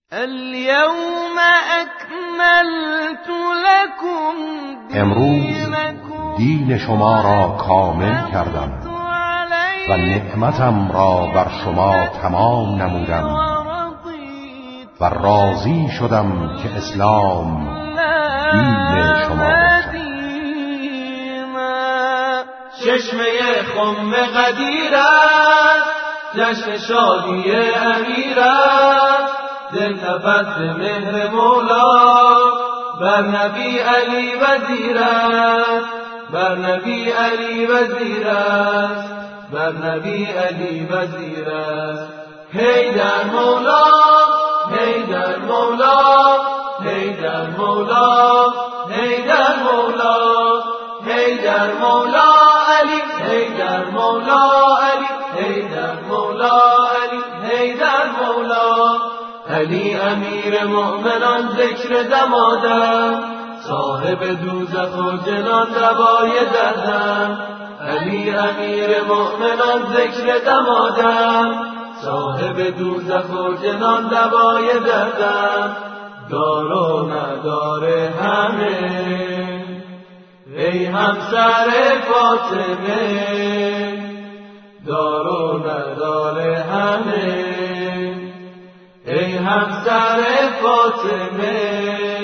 اليوم اکملت لکم امروز دین شما را کامل کردم و نعمتم را بر شما تمام نمودم و راضی شدم که اسلام دین شما باشد. چشمه خم قدیر است، جشن شادی امیر است، دل تفت مهر مولا بر نبی علی وزیر است، بر نبی علی وزیر است، بر نبی علی وزیر است. حیدر مولا، حیدر مولا، حیدر مولا، حیدر مولا، حیدر مولا علی، حیدر مولا علی، حیدر مولا علی، حیدر مولا علی. امیر مؤمنان ذکر دمادم، صاحب دوزخ و جنان دوای دردم. علی امیر مؤمنان ذکر دمادم، صاحب دوزخ و جنان دوای دردم. دار و ندار همه ای همسر فاطمه، دار و ندار همه ای همسر فاطمه.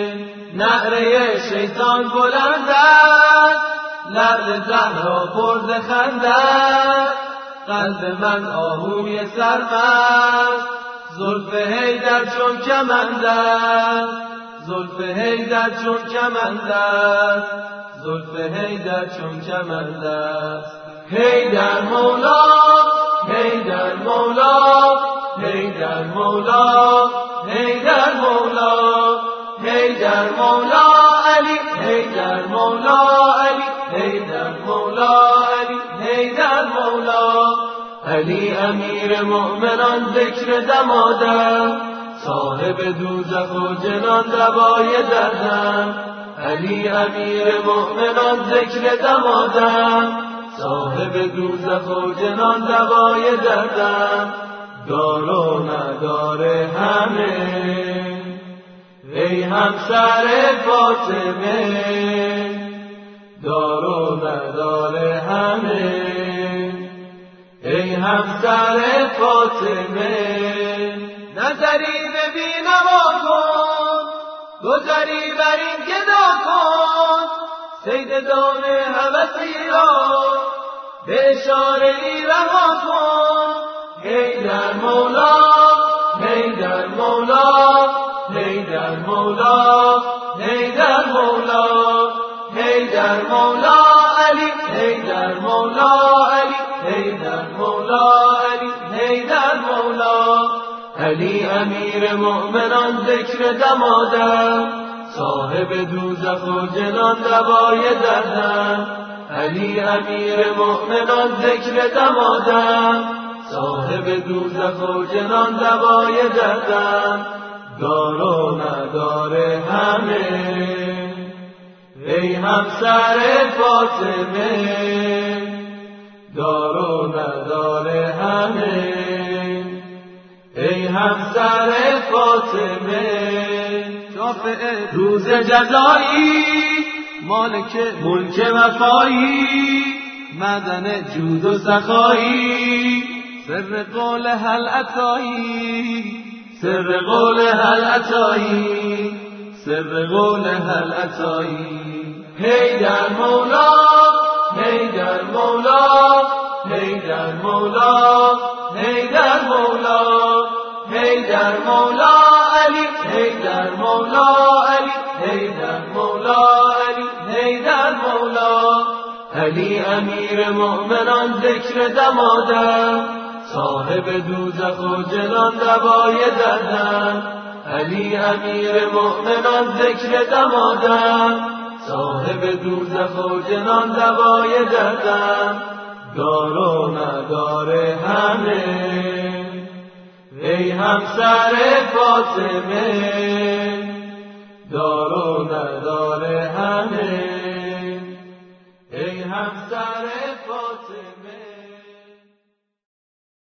نعره شیطان بلند است، لعل زهرا پر ز خنده است. قلب من آهوی سرمست، زلف حیدر چون کمند است، زلف حیدر چون کمند است، زلف حیدر چون کمند است. حیدر مولا، حیدر مولا، حیدر مولا، حیدر مولا، حیدر مولا علی، حیدر مولا علی، حیدر مولا علی، حیدر مولا علی. امیر مؤمنان ذکر دمادم، صاحب دوزخ و جنان دوای دردم. علی امیر مؤمنان ذکر دمادم، صاحب دوزخ و جنان دوای دردم. دار و ندار همه ای همسر فاطمه، دار و ندار همه ای همسر فاطمه. نظری به بینوا کن، گذری بر این گدا کن، صید دام هوسی را به اشاره ای رها کن. حیدر مولا، حیدر مولا، حیدر مولا، حیدر مولا، حیدر مولا علی، حیدر مولا علی، حیدر مولا علی، حیدر مولا علی. امیر مؤمنان ذکر دمادم، صاحب دوزخ و جنان دوای دردم. علی امیر مؤمنان ذکر دمادم، صاحب دوزخ و جنان دوای دردم. دار و ندار همه ای همسر فاطمه، دار و ندار همه ای همسر فاطمه. شافع روز جزایی، مالک ملک وفایی، معدن جود و سخایی، سر قول هل عطایی، سر قول هل عطایی، سر قول هل عطایی. حیدر مولا، حیدر مولا، حیدر مولا، حیدر مولا، حیدر مولا علی، حیدر مولا علی، حیدر مولا علی، حیدر مولا علی. امیر مؤمنان ذکر دمادم، صاحب دوزخ و جنان دوای دردم. علی امیر مؤمنان ذکر دمادم، صاحب دوزخ و جنان دوای دردم. دار و ندار همه ای همسر فاطمه، دار و ندار همه ای همسر